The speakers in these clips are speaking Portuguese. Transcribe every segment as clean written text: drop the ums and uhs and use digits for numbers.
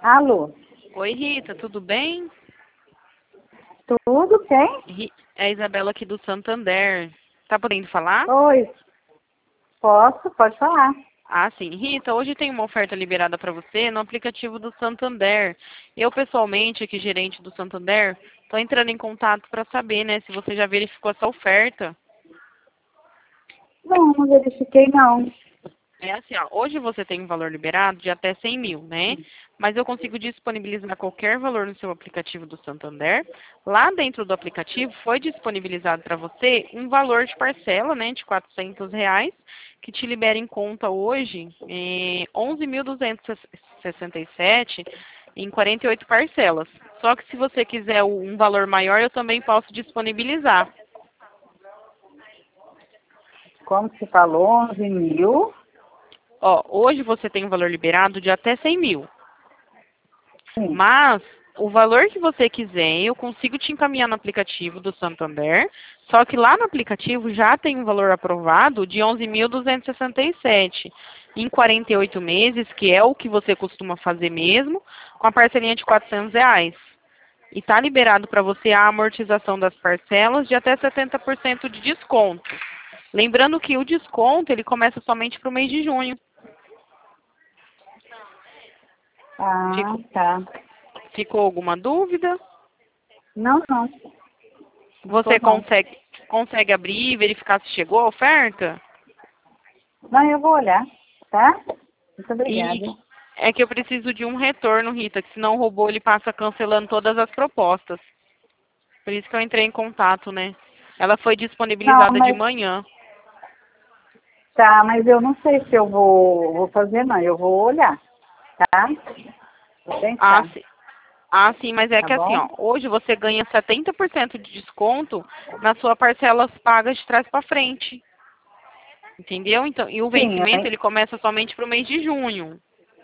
Alô? Oi, Rita, tudo bem? Tudo bem? É a Isabela aqui do Santander. Tá podendo falar? Oi, posso? Pode falar. Ah, sim. Rita, hoje tem uma oferta liberada para você no aplicativo do Santander. Eu, pessoalmente, aqui gerente do Santander, tô entrando em contato para saber, né, se você já verificou essa oferta. Não verifiquei não. É assim, ó, hoje você tem um valor liberado de até 100 mil, né? Mas eu consigo disponibilizar qualquer valor no seu aplicativo do Santander. Lá dentro do aplicativo foi disponibilizado para você um valor de parcela, né, de R$ 400, que te libera em conta hoje 11.267 em 48 parcelas. Só que se você quiser um valor maior, eu também posso disponibilizar. Como se falou, 11 mil. Ó, hoje você tem um valor liberado de até 100 mil. Sim. Mas o valor que você quiser, eu consigo te encaminhar no aplicativo do Santander. Só que lá no aplicativo já tem um valor aprovado de 11.267 em 48 meses, que é o que você costuma fazer mesmo, com a parcelinha de R$ 400. E está liberado para você a amortização das parcelas de até 70% de desconto. Lembrando que o desconto ele começa somente para o mês de junho. Ah, Ficou, tá. ficou alguma dúvida? Não. Ficou Você não. consegue abrir e verificar se chegou a oferta? Não, eu vou olhar, tá? Muito E obrigada. é que eu preciso de um retorno, Rita, que senão o robô ele passa cancelando todas as propostas. Por isso que eu entrei em contato, né? Ela foi Não, disponibilizada de mas manhã. tá, mas eu não sei se eu vou fazer não. Eu vou olhar, tá? Vou Ah, pensar, sim. Ah, sim, mas é tá que assim, bom? ó, hoje você ganha 70% de desconto nas suas parcelas pagas de trás para frente. Entendeu? Então, e o Sim, vencimento ele começa somente para o mês de junho.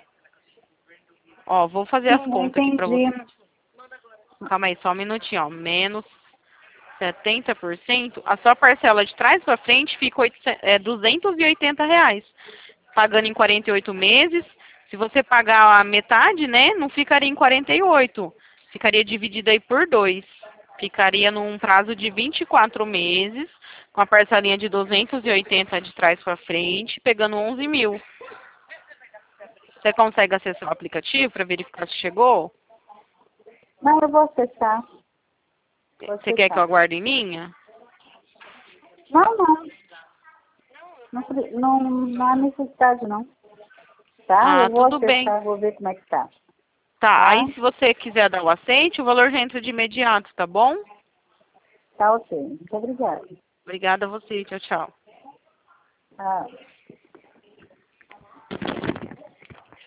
Ó, vou fazer as sim, eu contas aqui para entendi. você. Calma aí, só um minutinho, ó. Menos 70%, a sua parcela de trás para frente fica R$ 280, pagando em 48 meses. Se você pagar a metade, né, não ficaria em 48, ficaria dividida aí por 2. Ficaria num prazo de 24 meses, com a parcelinha de 280 de trás para frente, pegando 11 mil. Você consegue acessar o aplicativo para verificar se chegou? Não, eu vou acessar. Vou Você quer que eu acessar. aguarde em linha? Não. Não há necessidade, não. Tá? Ah, Eu vou tudo bem. acessar, vou ver como é que tá. Tá, Tá? aí se você quiser dar o aceite, o valor já entra de imediato, tá bom? Tá ok. Muito obrigada. Obrigada a você, tchau, tchau. Tá.